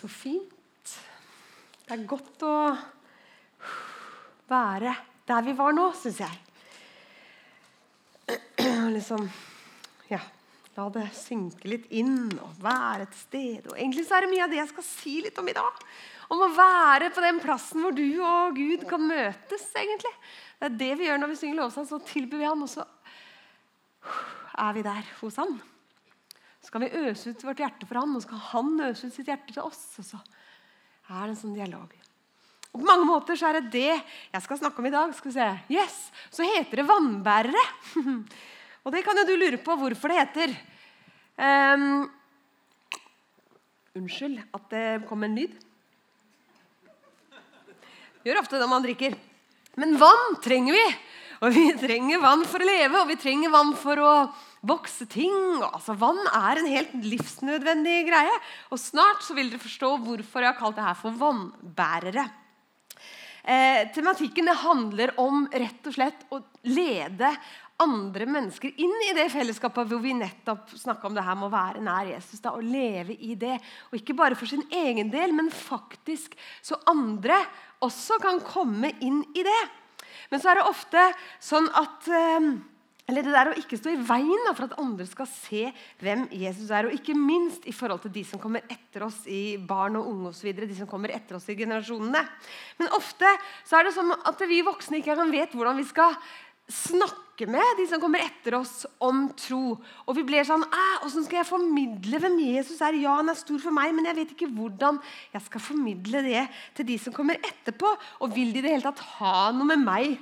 Så fint. Det godt å være der vi var nå, synes jeg. Liksom, ja, la det synke litt inn og være et sted. Og egentlig så det mye av det jeg skal si litt om i dag. Om å være på den plassen hvor du og Gud kan møtes, egentlig. Det det vi gjør når vi synger lovsang, så tilbyr vi han, og så vi der hos han. Så skal vi øse ut vårt hjerte for han, og så skal han øse ut sitt hjerte til oss, og så det en sånn dialog. Og på mange måter så det det jeg skal snakke om i dag. Skal vi se. Yes, så heter det vannbærere. Og det kan jo du lure på hvorfor det heter. Unnskyld at det kom en lyd. Gjør ofte det man drikker. Men vann trenger vi. Og vi trenger vann for å leve, og vi trenger vann for å vokse ting. Altså, vann en helt livsnødvendig greie. Og snart så vil dere forstå hvorfor jeg har kalt det her for vannbærere. Tematikken det handler om rett og slett å lede andre mennesker inn i det fellesskapet hvor vi nettopp snakker om det her med å være nær Jesus da, og leve i det. Og ikke bare for sin egen del, men faktisk så andre også kan komme inn i det. Men så det ofte sånn at eller det der å ikke stå i veien for at andre skal se hvem Jesus og ikke minst i forhold til de som kommer etter oss i barn og unge og så videre, de som kommer etter oss i generasjonene. Men ofte så det sånn at vi voksne ikke vet hvordan vi skal snakke med de som kommer etter oss om tro. Og vi blir sånn, hvordan skal jeg formidle hvem Jesus Ja, han stor for meg, men jeg vet ikke hvordan jeg skal formidle det til de som kommer etterpå. Og vil de det hele tatt ha noe med meg,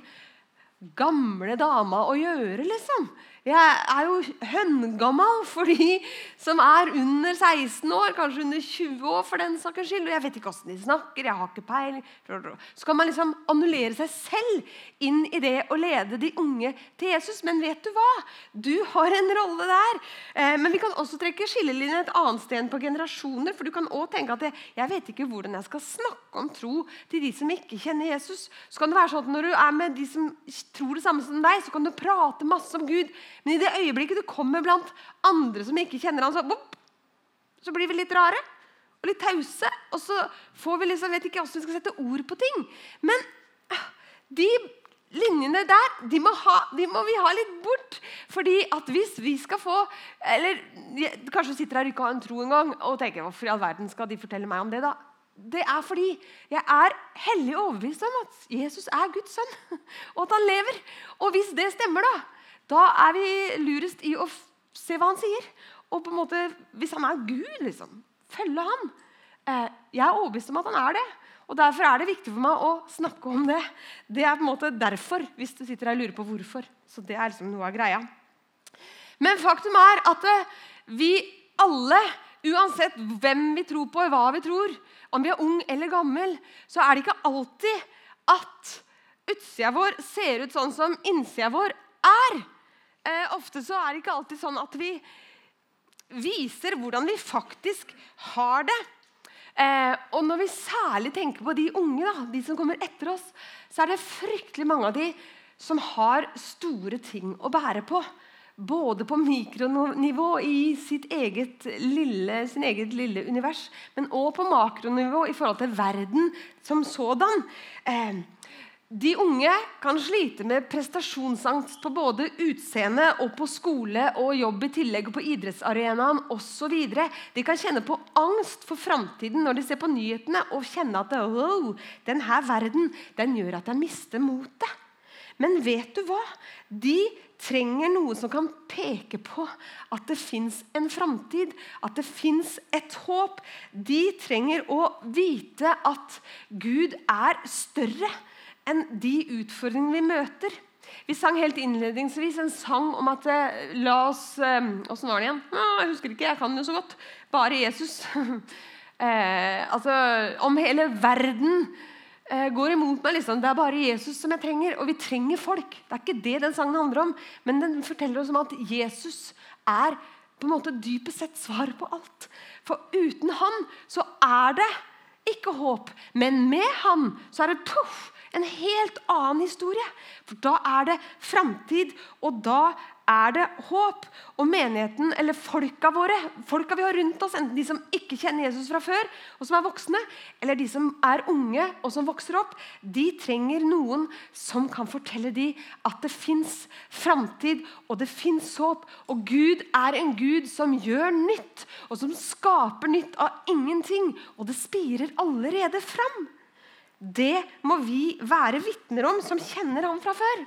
gamle dama, å gjøre, liksom? Jeg jo høngammal for de som under 16 år, kanskje under 20 år for den sakens skyld, og jeg vet ikke hvordan de snakker, jeg har ikke peiling. Så kan man liksom annullere seg selv inn i det å lede de unge til Jesus. Men vet du hva? Du har en rolle der. Men vi kan også trekke skillelinjen et annet sted på generasjoner, for du kan også tenke at jeg vet ikke hvordan jeg skal snakke om tro til de som ikke kjenner Jesus. Så kan det være sånn at når du med de som tror det samme som deg, så kan du prate masse om Gud. Men i det øyeblikket du kommer blant andre som ikke kjenner han, så blir vi litt rare og litt tause, og så får vi liksom, vet ikke hvordan vi skal sette ord på ting. Men de linjene der, de må vi ha litt bort, fordi at hvis vi skal få, eller kanskje sitter her og ikke har en tro en gang, og tenker, hvorfor i all verden skal de fortelle meg om det da? Det fordi jeg hellig overbevist om at Jesus Guds sønn, og at han lever. Og hvis det stemmer da vi lurest i å se hva han sier. Og på en måte, hvis han Gud, liksom, følge han. Jeg overbevist om at han det. Og derfor det viktig for meg å snakke om det. Det på en måte derfor, hvis du sitter her og lurer på hvorfor. Så det liksom noe av greia. Men faktum at vi alle, uansett hvem vi tror på og hva vi tror, om vi ung eller gammel, så det ikke alltid at utsida vår ser ut sånn som innsida vår Ofte så det ikke alltid sånn at vi viser hvordan vi faktisk har det. Og når vi særlig tenker på de unge, de som kommer etter oss, så det fryktelig mange av de som har store ting å bære på. Både på mikronivå i sin eget lille univers, men også på makronivå i forhold til verden som sådan. De unge kan slite med prestasjonsangst på både utseende og på skole og jobb i tillegg og på idrettsarenaen og så videre. De kan kjenne på angst for fremtiden når de ser på nyhetene og kjenne at denne verden, den gjør at jeg mister motet. Men vet du hva? De trenger noe som kan peke på at det finnes en fremtid, at det finnes et håp. De trenger å vite at Gud større enn de utfordringene vi møter. Vi sang helt innledningsvis en sang om at la oss, hvordan var det igjen? Jeg husker ikke, jeg kan jo så godt. Bare Jesus. Altså, om hele verden går imot meg, liksom. Det bare Jesus som jeg trenger, og vi trenger folk. Det ikke det den sangen handler om, men den forteller oss om at Jesus på en måte dypest sett svar på alt. For uten han så det ikke håp, men med han så det en helt annen historie. For da det fremtid, og da det håp. Og menigheten, eller folka våre, folka vi har rundt oss, enten de som ikke kjenner Jesus fra før, og som voksne, eller de som unge og som vokser opp, de trenger noen som kan fortelle de at det finnes fremtid, og det finnes håp. Og Gud en Gud som gjør nytt, og som skaper nytt av ingenting, og det spirer allerede frem. Det må vi være vitner om som kjenner ham fra før.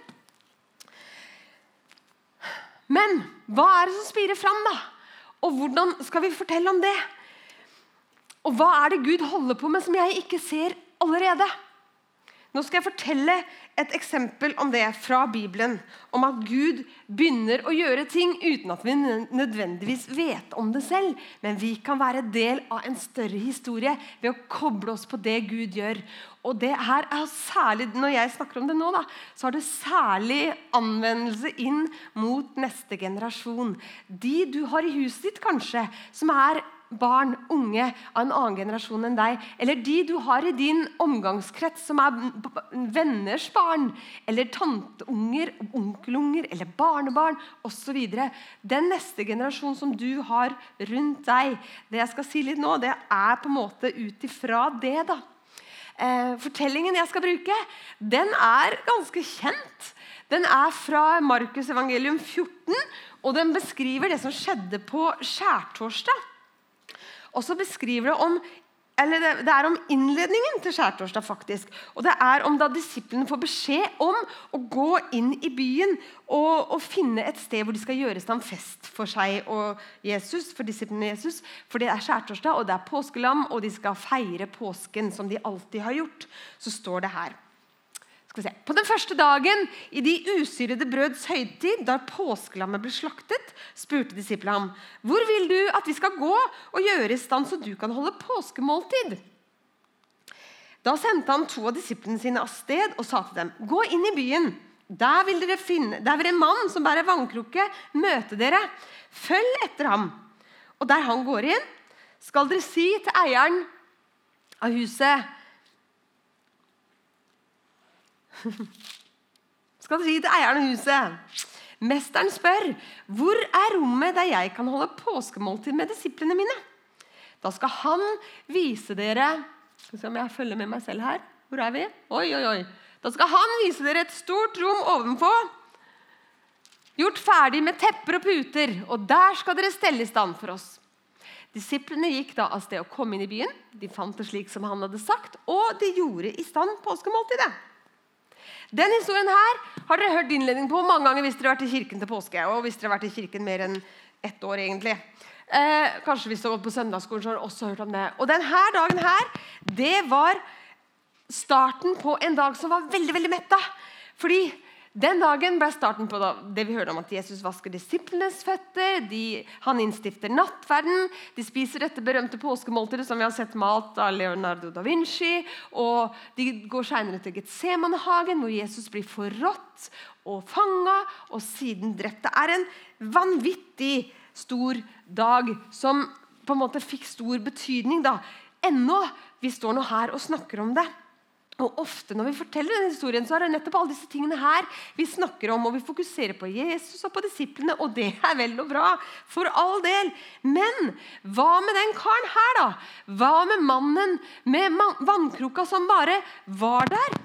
Men hva det som spirer frem da? Og hvordan skal vi fortelle om det? Og hva det Gud holder på med som jeg ikke ser allerede? Nå skal jeg fortelle et eksempel om det fra Bibelen, om at Gud begynner å gjøre ting uten at vi nødvendigvis vet om det selv, men vi kan være del av en større historie ved å koble oss på det Gud gjør. Og det her særlig, når jeg snakker om det nå, så har det særlig anvendelse inn mot neste generasjon. De du har i huset ditt kanskje, som barn, unge av en annen generasjon enn deg, eller de du har i din omgangskrets som venners barn, eller tanteunger, onkelunger, eller barnebarn, og så videre. Den neste generasjon som du har rundt deg, det jeg skal si litt nå, det på en måte utifra det da. Fortellingen jeg skal bruke, den ganske kjent. Den fra Markus evangelium 14, og den beskriver det som skjedde på skjærtorsdag. Og så beskriver det det om innledningen til skjærtorsdag faktisk. Og det om da disiplene får beskjed om å gå inn i byen og finne et sted hvor de skal gjøre en fest for seg og Jesus, for disiplene Jesus. For det skjærtorsdag, og det påskelam, og de skal feire påsken som de alltid har gjort. Så står det her. På den første dagen i de usyrede brøds høytid, da påskelammet ble slaktet, spurte disiplene ham, hvor vil du at vi skal gå og gjøre i stand så du kan holde påskemåltid? Da sendte han 2 av disiplene sine av sted og sa til dem, gå inn i byen, der vil en mann som bærer vannkrukke møte dere, følg etter ham. Og der han går inn, skal dere si til eieren av huset, skal du si til eieren av huset. Mesteren spør, hvor rommet der jeg kan holde påskemåltid med disiplene mine? Da skal han vise dere, skal vi se om jeg følger med meg selv her, hvor vi? Oi. Da skal han vise dere et stort rom ovenpå, gjort ferdig med tepper og puter, og der skal dere stelle i stand for oss. Disiplene gikk da av sted og kom inn i byen, de fant det slik som han hadde sagt, og de gjorde i stand påskemåltidet. Den historien her har dere hørt innledning på mange ganger hvis dere har vært i kirken til påske, og hvis dere har vært i kirken mer enn 1 år egentlig. Kanskje hvis dere har gått på søndagsskolen, så har dere også hørt om det. Og denne dagen her, det var starten på en dag som var veldig, veldig mett da. Fordi den dagen ble starten på det vi hørte om at Jesus vasker disiplenes føtter, han innstifter nattverden, de spiser dette berømte påskemåltidet som vi har sett malt av Leonardo da Vinci, og de går senere til Getsemanehagen, hvor Jesus blir forrådt og fanget, og siden drept. Det en vanvittig stor dag som på en måte fikk stor betydning da. Ennå, vi står nå her og snakker om det. Og ofte når vi forteller denne historien, så det nettopp alle disse tingene her vi snakker om, og vi fokuserer på Jesus og på disiplene, og det vel og bra, for all del. Men hva med den karen her da? Hva med mannen med vannkroka som bare var der?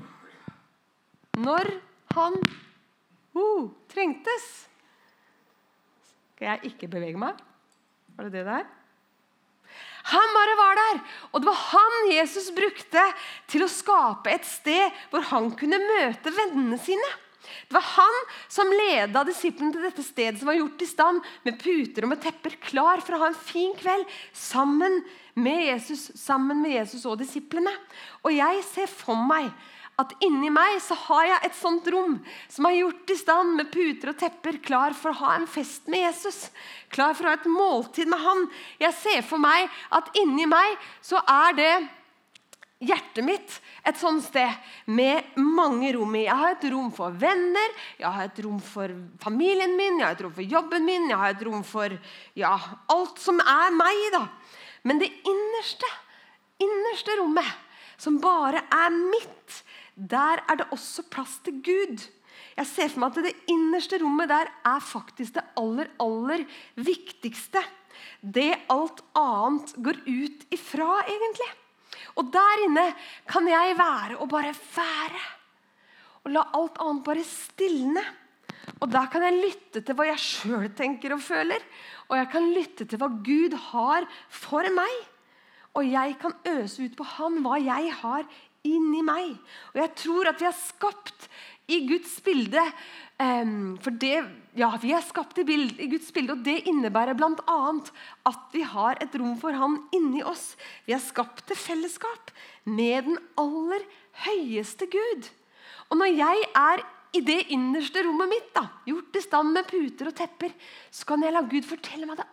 Når han trengtes. Skal jeg ikke bevege meg? Var det der? Han bare var der, og det var han Jesus brukte til å skape et sted hvor han kunne møte vennene sine. Det var han som ledet disiplene til dette stedet som var gjort i stand med puter og med tepper, klar for å ha en fin kveld sammen med Jesus og disiplene. Og jeg ser for meg at inni meg så har jeg et sånt rom som er gjort i stand med puter og tepper, klar for å ha en fest med Jesus, klar for å ha et måltid med han. Jeg ser for meg at inni meg så det hjertet mitt et sånt sted med mange rom i. Jeg har et rom for venner, jeg har et rom for familien min, jeg har et rom for jobben min, jeg har et rom for alt som meg da. Men det innerste rommet, som bare mitt, der det også plass til Gud. Jeg ser for meg at det innerste rommet der faktisk det aller, aller viktigste. Det alt annet går ut ifra, egentlig. Og der inne kan jeg være og bare være. Og la alt annet bare stilne. Og der kan jeg lytte til hva jeg selv tenker og føler. Og jeg kan lytte til hva Gud har for meg. Og jeg kan øse ut på han hva jeg har inni meg. Og jeg tror at vi er skapt i Guds bilde. For det, ja, vi er skapt i Guds bilde, og det innebærer blant annet at vi har et rom for han inni oss. Vi er skapt til fellesskap med den aller høyeste Gud. Og når jeg er i det innerste rommet mitt, gjort i stand med puter og tepper, så kan jeg la Gud fortelle meg det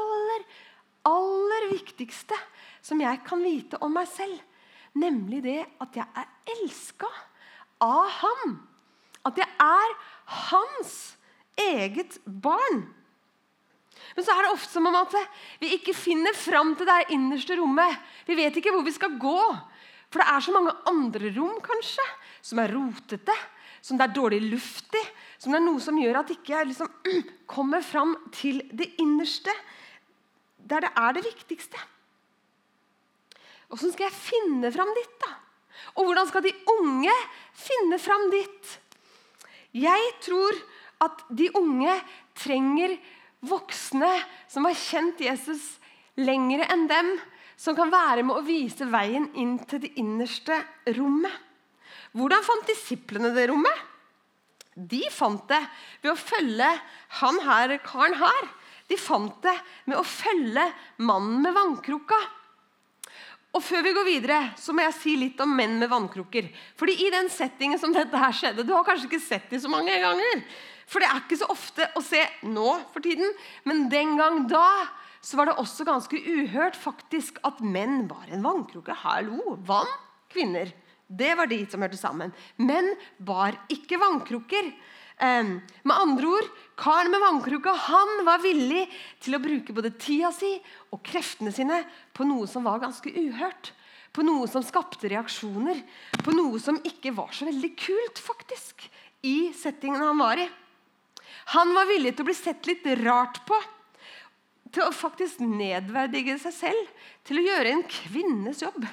aller viktigste som jeg kan vite om meg selv. Nemlig det at jeg er elsket av ham. At jeg er hans eget barn. Men så er det ofte som om at vi ikke finner fram til det innerste rommet. Vi vet ikke hvor vi skal gå. For det er så mange andre rom, kanskje, som er rotete, som det er dårlig luft i, som det er noe som gjør at ikke jeg liksom kommer fram til det innerste, der det er det viktigste. Hvordan skal jeg finne fram dit, da? Og hvordan skal de unge finne fram dit? Jeg tror at de unge trenger voksne som har kjent Jesus lengre enn dem, som kan være med å vise veien inn til det innerste rommet. Hvordan fant disiplene det rommet? De fant det ved å følge karen her. De fant det med å følge mannen med vannkrukka. Og før vi går videre, så må jeg si litt om menn med vannkrukker. Fordi i den settingen som dette her skjedde, du har kanskje ikke sett det så mange ganger. For det er ikke så ofte å se nå for tiden. Men den gang da, så var det også ganske uhørt faktisk at menn var en vannkrukke. Hallo, vann, kvinner. Det var de som hørte sammen. Menn bar ikke vannkrukker. Med andre ord, karen med vannkrukka, han var villig til å bruke både tida si og kreftene sine på noe som var ganske uhørt, på noe som skapte reaksjoner, på noe som ikke var så veldig kult faktisk i settingen han var i. Han var villig til å bli sett litt rart på, til å faktisk nedverdige seg selv, til å gjøre en kvinnes jobb,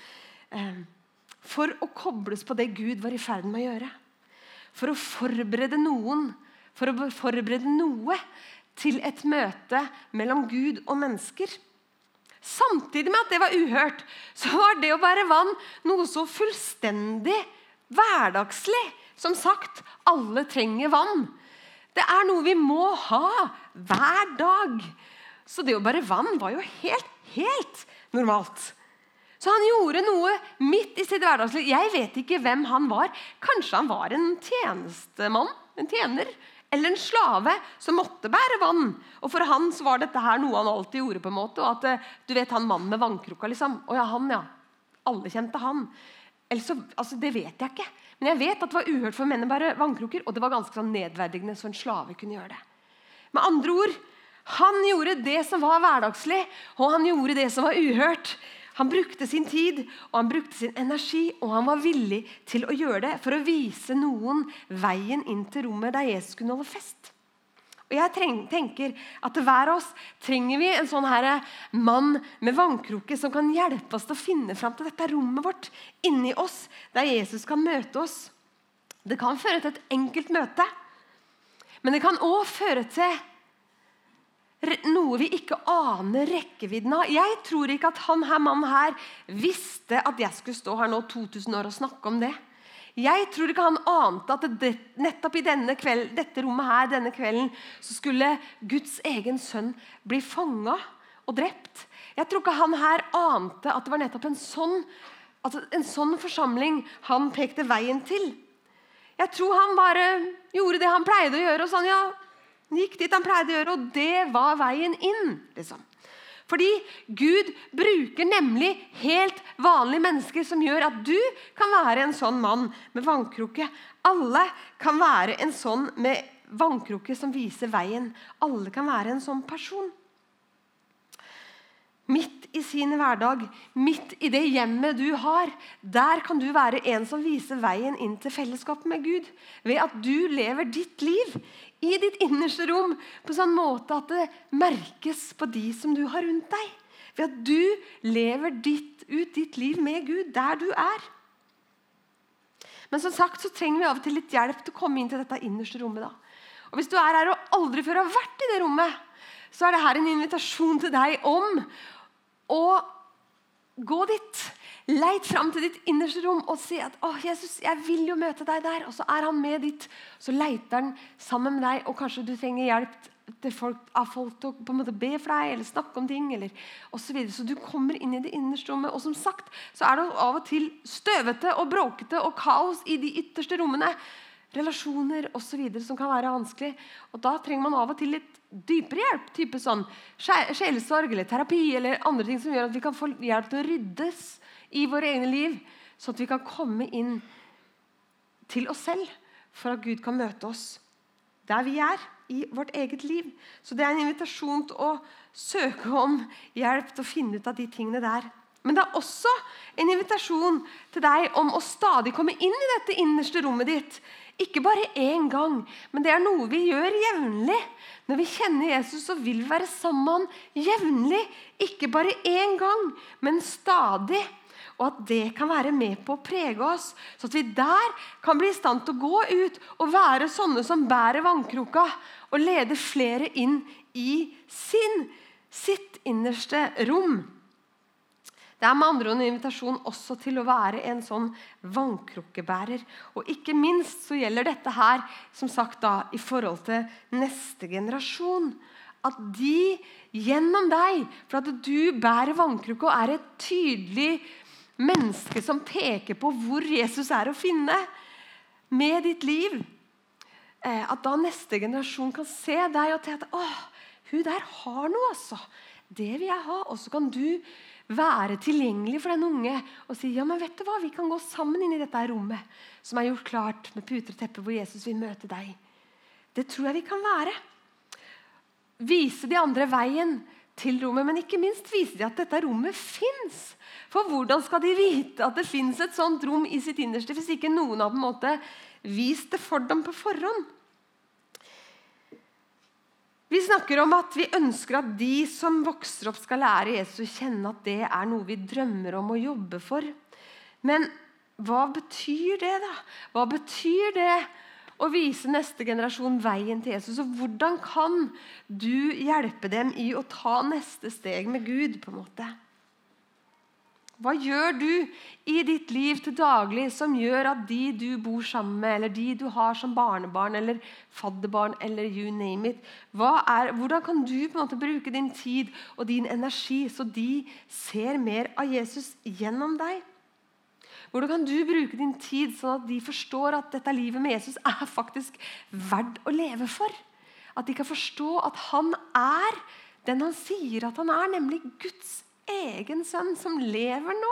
for å kobles på det Gud var i ferd med å gjøre. For å forberede noen, for å forberede noe til et møte mellom Gud og mennesker. Samtidig med at det var uhørt, så var det å bære vann noe så fullstendig hverdagslig. Som sagt, alle trenger vann. Det er noe vi må ha hver dag. Så det å bære vann var jo helt normalt. Så han gjorde noe midt i sitt hverdagsliv. Jeg vet ikke hvem han var. Kanskje han var en tjenestemann, en tjener, eller en slave som måtte bære vann. Og for han så var dette her noe han alltid gjorde på en måte. Og at, du vet han mannen med vannkrukka liksom. Og ja, han ja. Alle kjente han. Ellers så, altså det vet jeg ikke. Men jeg vet at det var uhørt for menn å bære vannkrukker, og det var ganske sånn nedverdigende så en slave kunne gjøre det. Med andre ord, han gjorde det som var hverdagslig, og han gjorde det som var uhørt. Han brukte sin tid, og han brukte sin energi, og han var villig til å gjøre det for å vise noen veien inn til rommet der Jesus kunne holde fest. Og jeg tenker at hver av oss trenger vi en sånn her mann med vannkrukke som kan hjelpe oss til å finne fram til dette rommet vårt inni oss, der Jesus kan møte oss. Det kan føre til et enkelt møte, men det kan også føre til noe vi ikke aner rekkevidden av. Jeg tror ikke at mannen her visste at jeg skulle stå her nå 2000 år og snakke om det. Jeg tror ikke han ante at nettopp i dette rommet her, denne kvelden, så skulle Guds egen sønn bli fanget og drept. Jeg tror ikke han her ante at det var nettopp en sånn forsamling han pekte veien til. Jeg tror han bare gjorde det han pleide å gjøre, og sånn, ja, han gikk dit han pleide å gjøre, og det var veien inn, liksom. Fordi Gud bruker nemlig helt vanlige mennesker som gjør at du kan være en sånn mann med vannkrukke. Alle kan være en sånn med vannkrukke som viser veien. Alle kan være en sånn person. Midt i sin hverdag, midt i det hjemmet du har, der kan du være en som viser veien inn til fellesskap med Gud. Ved at du lever ditt liv i ditt innerste rom på sånn måte at det merkes på de som du har rundt deg. Ved at du lever ut ditt liv med Gud der du er. Men som sagt så trenger vi av og til litt hjelp til å komme inn til dette innerste rommet. Da. Og hvis du er her og aldri før har vært i det rommet, så er det her en invitasjon til deg om å gå dit. Leit fram til ditt innerste rom og si at Jesus, jeg vil jo møte deg der. Og så er han med dit. Så leiter han sammen med deg, og kanskje du trenger hjelp til folk til å på en måte be for deg, eller snakke om ting, eller og så videre. Så du kommer inn i det innerste rommet. Og som sagt, så er det av og til støvete og bråkete og kaos i de ytterste rommene. Relasjoner og så videre som kan være vanskelig. Og da trenger man av og til litt dypere hjelp, type sånn sjelesorg eller terapi eller andre ting som gjør at vi kan få hjelp til å ryddes i våre egne liv, så at vi kan komme inn til oss selv for at Gud kan møte oss der vi er i vårt eget liv. Så det er en invitasjon til å søke om hjelp til å finne ut av de tingene der. Men det er også en invitasjon til deg om å stadig komme inn i dette innerste rommet ditt. Ikke bare en gang, men det er noe vi gjør jevnlig. Når vi kjenner Jesus, så vil vi være sammen jevnlig. Ikke bare en gang, men stadig. Og at det kan være med på å prege oss, så at vi der kan bli i stand til å gå ut og være sånne som bærer vannkroka og leder flere inn i sitt innerste rom. Det er med andre ord en invitasjon også til å være en sånn vannkrokebærer. Og ikke minst så gjelder dette her, som sagt da, i forhold til neste generasjon. At de gjennom deg, for at du bærer vannkroka og er et tydelig menneske som peker på hvor Jesus er å finne med ditt liv. At da neste generasjon kan se deg og tenke at hun der har noe altså. Det vil jeg ha. Og så kan du være tilgjengelig for den unge og si, ja, men vet du hva, vi kan gå sammen inn i dette rommet som er gjort klart med puter og teppe hvor Jesus vil møte deg. Det tror jeg vi kan være. Vise de andre veien til rommet, men ikke minst vise de at dette rommet finnes. For hvordan skal de vite at det finnes et sånt rom i sitt innerste, hvis ikke noen har på en måte vist det for dem på forhånd? Vi snakker om at vi ønsker at de som vokser opp skal lære Jesus kjenne at det er noe vi drømmer om å jobbe for. Men hva betyr det da? Hva betyr det å vise neste generasjon veien til Jesus? Og hvordan kan du hjelpe dem i å ta neste steg med Gud på en måte? Hva gjør du i ditt liv til daglig som gjør at de du bor sammen med, eller de du har som barnebarn, eller fadderbarn, eller you name it, hvordan kan du på en måte bruke din tid og din energi så de ser mer av Jesus gjennom deg? Hvordan kan du bruke din tid sånn at de forstår at dette livet med Jesus er faktisk verdt å leve for? At de kan forstå at han er den han sier at han er, nemlig Guds egen sønn som lever nå.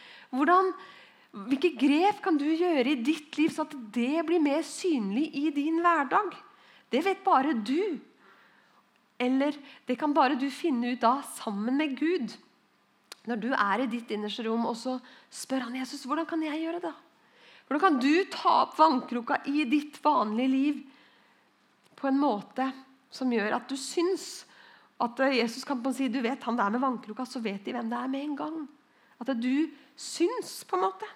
Hvilke grep kan du gjøre i ditt liv så at det blir mer synlig i din hverdag? Det vet bare du. Eller det kan bare du finne ut da sammen med Gud. Når du er i ditt innerste rom, og så spør han Jesus, hvordan kan jeg gjøre det? Hvordan kan du ta opp vannkroka i ditt vanlige liv på en måte som gjør at du syns at Jesus kan si, du vet han der med vannkroka, så vet de hvem det er med en gang. At du syns på en måte.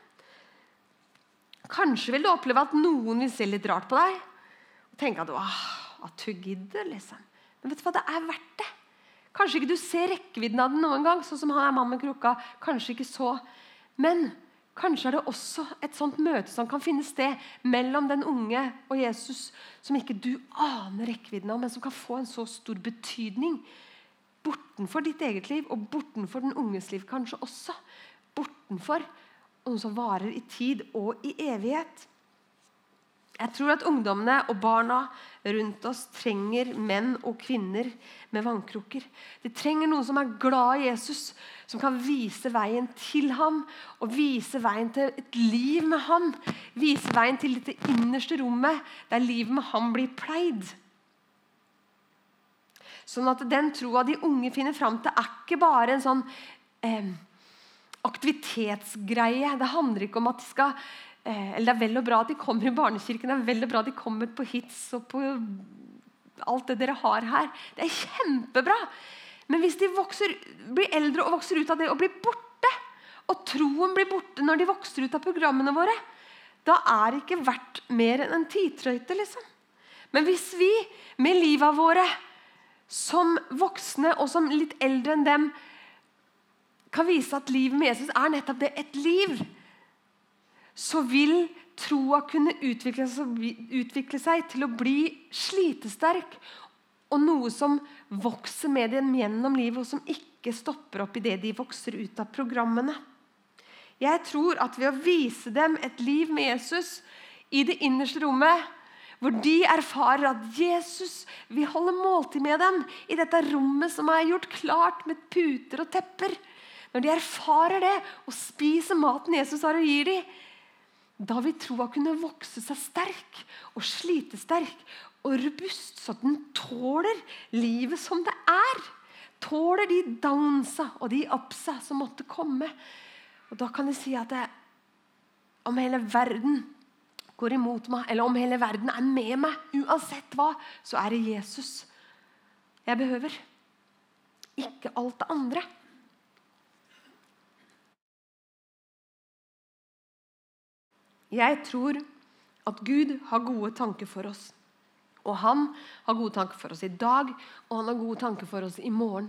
Kanskje vil du oppleve at noen vil se litt rart på deg, og tenke at du gidder liksom. Men vet du hva, det er verdt det. Kanskje ikke du ser rekkevidden av den noen gang, sånn som han er mann med krukka, kanskje ikke så. Men kanskje er det også et sånt møte som kan finne sted mellom den unge og Jesus, som ikke du aner rekkevidden av, men som kan få en så stor betydning bortenfor ditt eget liv, og bortenfor den unges liv kanskje også. Bortenfor noe som varer i tid og i evighet. Jeg tror at ungdommene og barna rundt oss trenger menn og kvinner med vannkroker. De trenger noen som er glad i Jesus, som kan vise veien til ham, og vise veien til et liv med ham. Vise veien til dette innerste rommet, der livet med ham blir pleid. Sånn at den troa de unge finner fram til ikke bare en sånn aktivitetsgreie. Det handler ikke om at de skal eller det vel og bra at de kommer i barnekirken, det vel og bra at de kommer på hits og på alt det dere har her. Det kjempebra. Men hvis de blir eldre og vokser ut av det og blir borte, og troen blir borte når de vokser ut av programmene våre, da det ikke verdt mer enn en tidtrøyte, liksom. Men hvis vi med livet våre som voksne og som litt eldre enn dem kan vise at livet med Jesus nettopp det, et liv, så vil troa kunne utvikle seg til å bli slitesterk og noe som vokser med dem gjennom livet og som ikke stopper opp i det de vokser ut av programmene. Jeg tror at ved å vise dem et liv med Jesus i det innerste rommet, hvor de erfarer at Jesus vil holde måltid med dem i dette rommet som gjort klart med puter og tepper, når de erfarer det og spiser maten Jesus har og gir dem, da vil troa kunne vokse seg sterk og slite sterk og robust, så at den tåler livet som det tåler de downsa og de upsa som måtte komme. Og da kan jeg si at om hele verden går imot meg, eller om hele verden med meg, uansett hva, så det Jesus jeg behøver. Ikke alt det andre. Jeg tror at Gud har gode tanker for oss. Og han har gode tanker for oss i dag, og han har gode tanker for oss i morgen.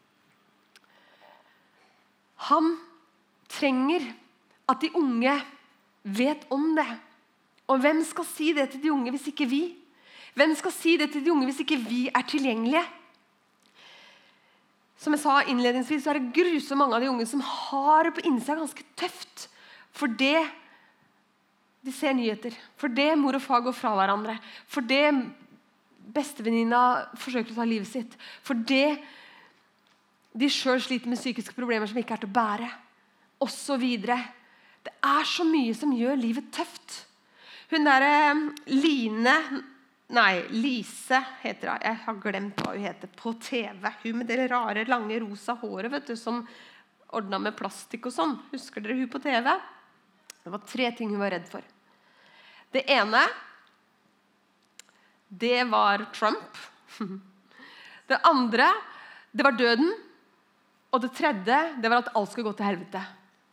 Han trenger at de unge vet om det. Og hvem skal si det til de unge hvis ikke vi? Hvem skal si det til de unge hvis ikke vi tilgjengelige? Som jeg sa innledningsvis, så det grusomt mange av de unge som har det på innsida ganske tøft. For det de ser nyheter. For det mor og far går fra hverandre. For det bestevenninna forsøker å ta livet sitt. For det de selv sliter med psykiske problemer som ikke til å bære. Og så videre. Det så mye som gjør livet tøft. Hun Lise heter hun. Jeg har glemt hva hun heter på TV. Hun med det rare, lange, rosa håret, vet du, som ordnet med plastikk og sånn. Husker dere hun på TV? Det var 3 ting hun var redd for. Det ene, det var Trump. Det andre, det var døden. Og det tredje, det var at alt skulle gå til helvete.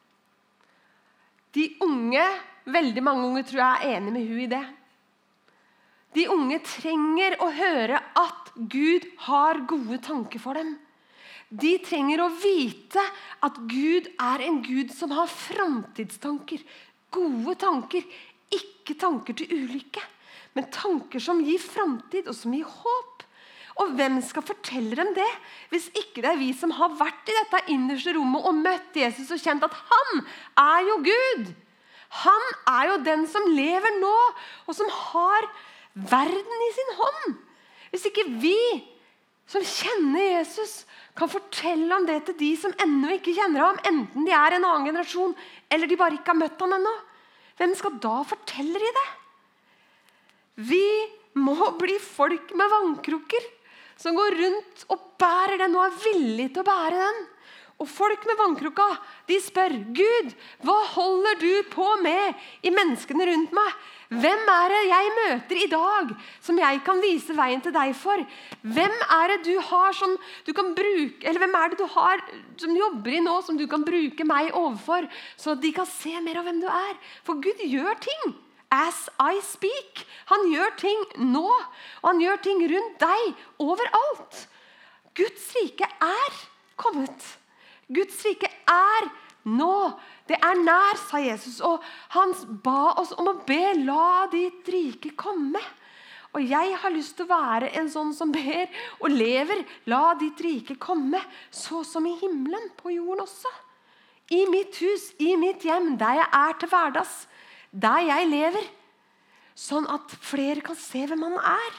De unge, veldig mange unge tror jeg enige med hun i det. De unge trenger å høre at Gud har gode tanker for dem. De trenger å vite at Gud en Gud som har framtidstanker, gode tanker, ikke tanker til ulykke, men tanker som gir framtid og som gir håp. Og hvem skal fortelle dem det, hvis ikke det vi som har vært i dette innerste rommet og møtt Jesus og kjent at han jo Gud. Han jo den som lever nå, og som har verden i sin hånd. Hvis ikke vi som kjenner Jesus kan fortelle om det til de som ennå ikke kjenner ham, enten de en annen generasjon, eller de bare ikke har møtt ham ennå, hvem skal da fortelle de det? Vi må bli folk med vannkrukker, som går rundt og bærer den og villig til å bære den. Og folk med vannkrukka, de spør, Gud, hva holder du på med i menneskene rundt meg? Hvem det jeg møter i dag som jeg kan vise veien til deg for? Hvem det du har som du kan bruke, eller hvem det du har som jobber i nå som du kan bruke meg overfor, så at de kan se mer av hvem du For Gud gjør ting as I speak. Han gjør ting nå, og han gjør ting rundt deg overalt. Guds rike kommet. Guds rike nå. Det nær, sa Jesus, og han ba oss om å be, la ditt rike komme. Og jeg har lyst til å være en sånn som ber og lever, la ditt rike komme, så som i himmelen, på jorden også. I mitt hus, i mitt hjem, der jeg til hverdags, der jeg lever, sånn at flere kan se hvem han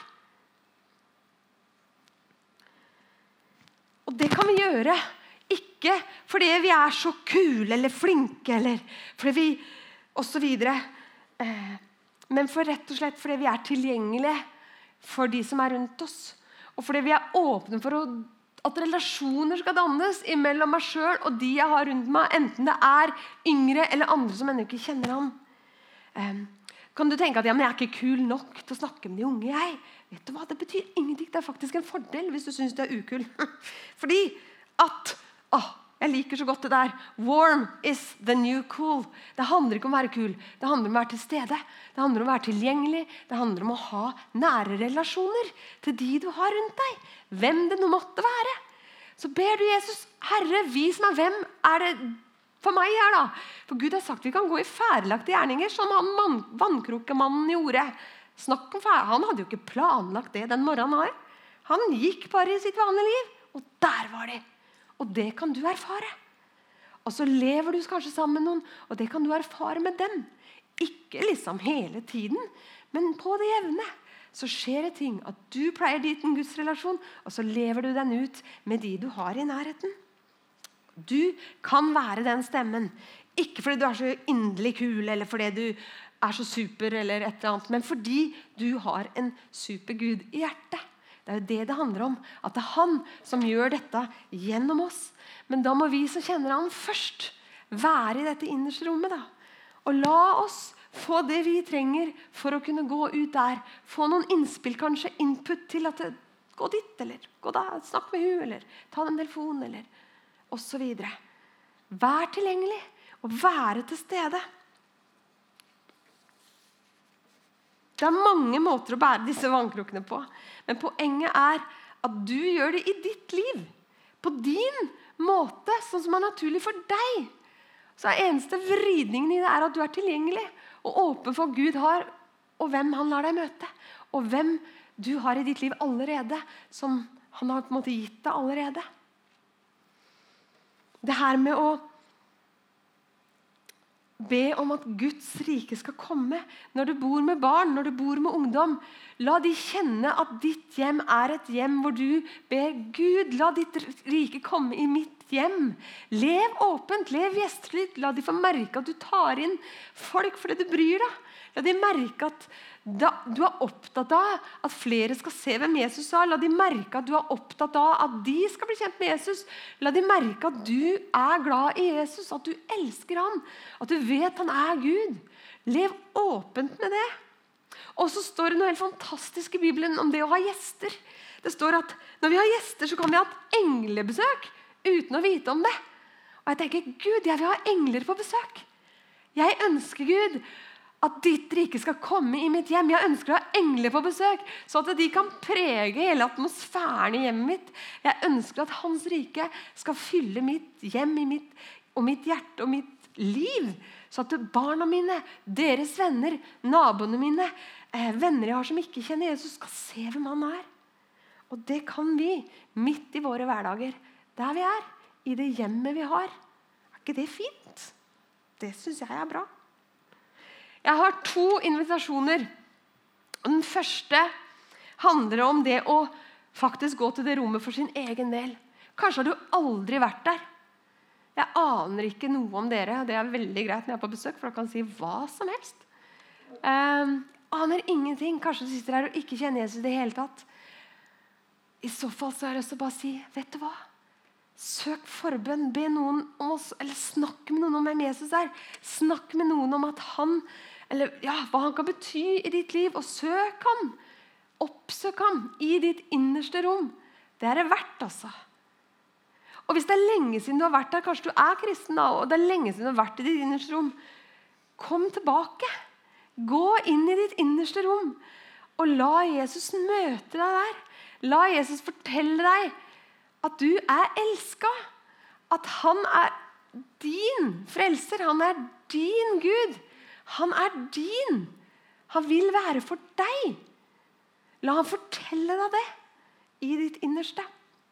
Og det kan vi gjøre. Ikke fordi vi så kule eller flinke, eller fordi vi, og så videre. Men for rett og slett fordi vi tilgjengelige for de som rundt oss. og fordi vi åpne for at relasjoner skal dannes mellom meg selv og de jeg har rundt meg, enten det yngre eller andre som ennå ikke kjenner ham. Kan du tenke at ja, men jeg ikke kul nok til å snakke med de unge? Vet du hva? Det betyr ingenting. Det faktisk en fordel hvis du synes du ukul. Fordi at jeg liker så godt det der. Warm is the new cool. Det handler ikke om å være kul. Det handler om å være til stede. Det handler om å være tilgjengelig. Det handler om å ha nære relasjoner til de du har rundt deg. Hvem det nå måtte være. Så ber du Jesus, Herre, vis meg hvem det for meg her da. For Gud har sagt vi kan gå i ferdelagte gjerninger, som han vannkrokemannen gjorde. Snakk om han hadde jo ikke planlagt det den morgenen her. Han gikk bare i sitt vanlige liv, og der var det. Og det kan du erfare. Og så lever du kanskje sammen med noen, og det kan du erfare med dem. Ikke liksom hele tiden, men på det jevne. Så skjer det ting at du pleier dit en Guds relasjon, og så lever du den ut med de du har i nærheten. Du kan være den stemmen. Ikke fordi du så inderlig kul, eller fordi du så super, eller et eller annet, men fordi du har en super Gud i hjertet. Det jo det handler om, at det han som gjør dette gjennom oss. Men da må vi som kjenner han først være i dette innerste rommet da. Og la oss få det vi trenger for å kunne gå ut der. Få noen innspill, kanskje input til at gå dit, eller gå da, snakk med hun, eller ta den telefonen, eller og så videre. Vær tilgjengelig og være til stede. Det mange måter å bære disse vannkrokene på, men poenget at du gjør det i ditt liv, på din måte, sånn som naturlig for deg. Så eneste vridningen i det at du tilgjengelig og åpen for Gud har, og hvem han lar deg møte, og hvem du har i ditt liv allerede, som han har på en måte gitt deg allerede. Det her med å be om at Guds rike skal komme når du bor med barn, når du bor med ungdom. La de kjenne at ditt hjem et hjem hvor du ber Gud, la ditt rike komme i mitt hjem. Lev åpent, lev gjestfritt. La de få merke at du tar inn folk fordi du bryr deg. La de merke at du opptatt av at flere skal se hvem Jesus er. La de merke at du opptatt av at de skal bli kjent med Jesus. La de merke at du glad i Jesus, at du elsker han, at du vet han Gud. Lev åpent med det. Og så står det noe helt fantastisk i Bibelen om det å ha gjester. Det står at når vi har gjester, så kan vi ha et englebesøk uten å vite om det. Og jeg tenker, Gud, jeg vil ha engler på besøk. Jeg ønsker, Gud, at ditt rike skal komme i mitt hjem. Jeg ønsker å ha engler på besøk, så at de kan prege hele atmosfæren i hjemmet mitt. Jeg ønsker at hans rike skal fylle mitt hjem og mitt hjerte og mitt liv, så at barna mine, deres venner, naboene mine, venner jeg har som ikke kjenner Jesus, skal se hvem han Og det kan vi midt i våre hverdager, der vi i det hjemmet vi har. Ikke det fint? Det synes jeg bra. Jeg har 2 invitasjoner. Den første handler om det å faktisk gå til det rommet for sin egen del. Kanskje har du aldri vært der. Jeg aner ikke noe om dere. Det veldig greit når jeg på besøk, for da kan jeg si hva som helst. Aner ingenting. Kanskje du sitter her og ikke kjenner Jesus i det hele tatt. I så fall så det å bare si, vet du hva? Søk forbønn, be noen om oss, eller snakk med noen om hvem Jesus Snakk med noen om at han, eller hva han kan bety i ditt liv, og søk ham. Oppsøk ham i ditt innerste rom. Det det verdt, altså. Og hvis det lenge siden du har vært der, kanskje du kristen da, og det lenge siden du har vært i ditt innerste rom, kom tilbake. Gå inn i ditt innerste rom, og la Jesus møte deg der. La Jesus fortelle deg at du elsket, at han din frelser, han din Gud, han din, han vil være for deg. La han fortelle deg det i ditt innerste.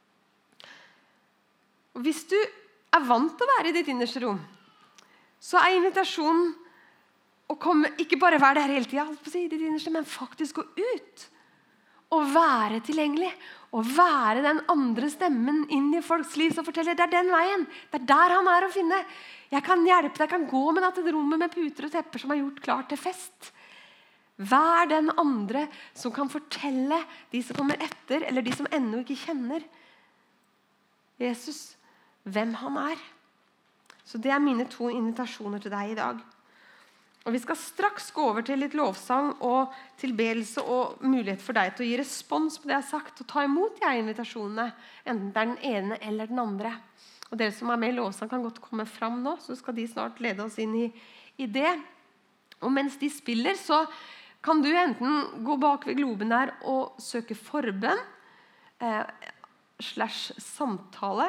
Og hvis du vant til å være i ditt innerste rom, så invitasjonen å komme, ikke bare være der hele tiden, i ditt innerste, men faktisk gå ut og være tilgjengelig, og være den andre stemmen inn i folks liv som forteller, det den veien, det der han å finne. Jeg kan hjelpe deg, jeg kan gå med deg til rommet med puter og tepper som gjort klar til fest. Vær den andre som kan fortelle de som kommer etter, eller de som ennå ikke kjenner Jesus, hvem han er. Så det er mine 2 invitasjoner til deg i dag. Og vi skal straks gå over til litt lovsang og tilbedelse og mulighet for deg til å gi respons på det jeg har sagt, og ta imot de invitasjonene, enten det er den ene eller den andre. Og dere som er med i lovsang kan godt komme fram nå, så skal de snart lede oss inn i det. Og mens de spiller, så kan du enten gå bak ved globen der og søke forbønn, /samtale,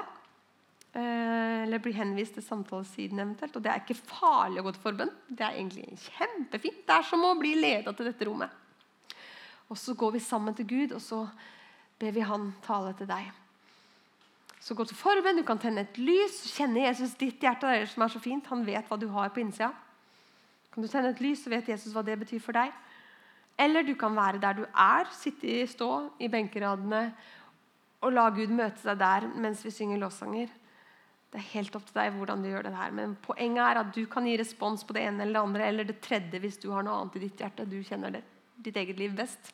eller bli henvist til samtalesiden eventuelt. Og det er ikke farlig å gå til forbønn. Det er egentlig kjempefint. Det er som å bli ledet til dette rommet. Og så går vi sammen til Gud, og så ber vi han tale til deg. Så gå til forbønn, du kan tenne et lys, kjenne Jesus ditt hjerte, det er det som er så fint. Han vet hva du har på innsida. Kan du tenne et lys, så vet Jesus hva det betyr for deg. Eller du kan være der du er, sitte i stå i benkeradene, og la Gud møte deg der mens vi synger lovsanger. Det er helt opp til deg hvordan du gjør det her. Men poenget er at du kan gi respons på det ene eller det andre, eller det tredje hvis du har noe annet i ditt hjerte. Du kjenner det, ditt eget liv best.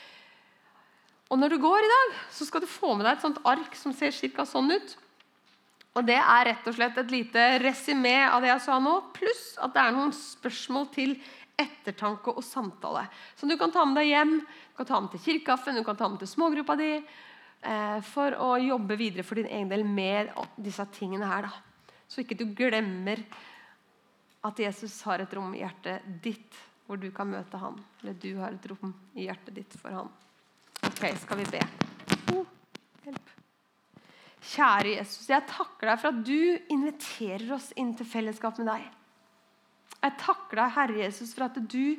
Og når du går i dag, så skal du få med deg et sånt ark som ser cirka sånn ut. Og det er rett og slett et lite resumé av det jeg sa nå, pluss at det er noen spørsmål til ettertanke og samtale. Som du kan ta med deg hjem, du kan ta med til kirkeaffen, du kan ta med til smågruppa di, for å jobbe videre for din egen del med disse tingene her. Så ikke du glemmer at Jesus har et rom i hjertet ditt, hvor du kan møte han. Eller du har et rom i hjertet ditt for han. Ok, skal vi be. Hjelp. Kjære Jesus, jeg takker deg for at du inviterer oss inn til fellesskap med deg. Jeg takker deg, Herre Jesus, for at du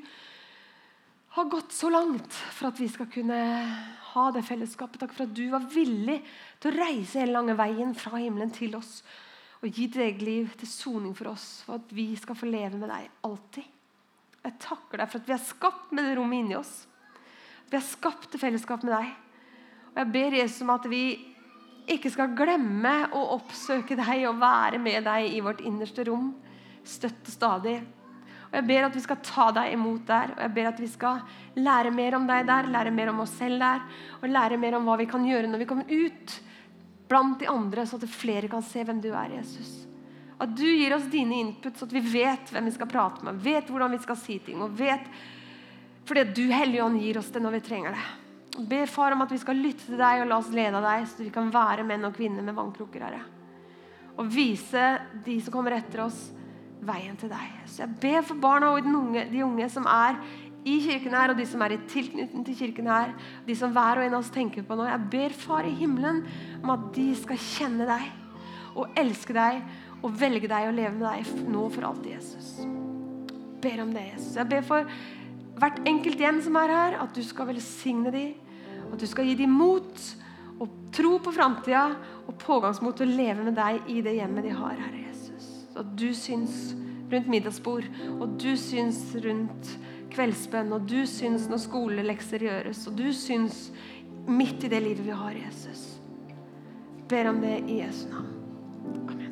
har gått så langt for at vi skal kunne ha det fellesskapet. Takk for at du var villig til å reise hele lange veien fra himmelen til oss og gi ditt eget liv til soning for oss, for at vi skal få leve med deg alltid. Jeg takker deg for at vi er skapt med det rommet inni oss. Vi er skapt til fellesskap med deg. Og jeg ber Jesus om at vi ikke skal glemme å oppsøke deg og være med deg i vårt innerste rom, støtte stadig. Og jeg ber at vi skal ta deg imot der, og jeg ber at vi skal lære mer om deg der, lære mer om oss selv der, og lære mer om hva vi kan gjøre når vi kommer ut blant de andre, så at flere kan se hvem du er, Jesus. At du gir oss dine input, så at vi vet hvem vi skal prate med, vet hvordan vi skal si ting, og vet, fordi at du, Hellige Ånd, gir oss det når vi trenger det. Og ber far om at vi skal lytte til deg og la oss lede av deg, så vi kan være menn og kvinner med vannkroker, Herre. Og vise de som kommer etter oss veien til deg. Så jeg ber for barna og de unge som er i kirken her, og de som er i tilknytning til kirken her, de som hver og en av oss tenker på nå. Jeg ber far i himmelen om at de skal kjenne deg, og elske deg, og velge deg og leve med deg nå for alltid, Jesus. Jeg ber om det, Jesus. Jeg ber for hvert enkelt hjem som er her, at du skal velsigne dem, at du skal gi dem mot, og tro på fremtiden, og pågangsmot til å leve med deg i det hjemmet de har, Herre Jesus. Så at du syns rundt middagsbord, og du syns rundt kveldsbønn, og du syns når skolelekser gjøres, og du syns midt i det livet vi har, Jesus. Ber om det i Jesu navn. Amen.